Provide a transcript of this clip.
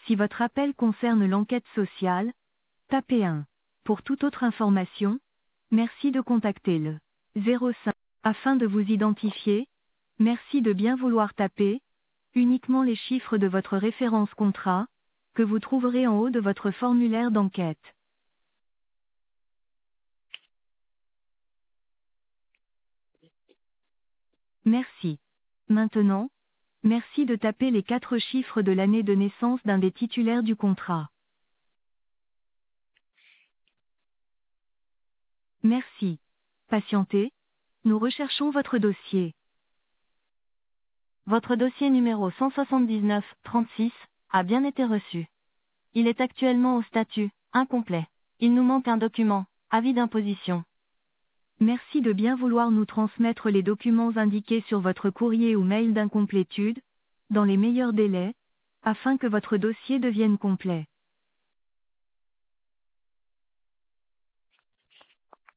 Si votre appel concerne l'enquête sociale, tapez 1. Pour toute autre information, merci de contacter le 05. Afin de vous identifier, merci de bien vouloir taper uniquement les chiffres de votre référence contrat, que vous trouverez en haut de votre formulaire d'enquête. Merci. Maintenant, merci de taper les 4 chiffres de l'année de naissance d'un des titulaires du contrat. Merci. Patientez, nous recherchons votre dossier. Votre dossier numéro 179-36 a bien été reçu. Il est actuellement au statut incomplet. Il nous manque un document, avis d'imposition. Merci de bien vouloir nous transmettre les documents indiqués sur votre courrier ou mail d'incomplétude, dans les meilleurs délais, afin que votre dossier devienne complet.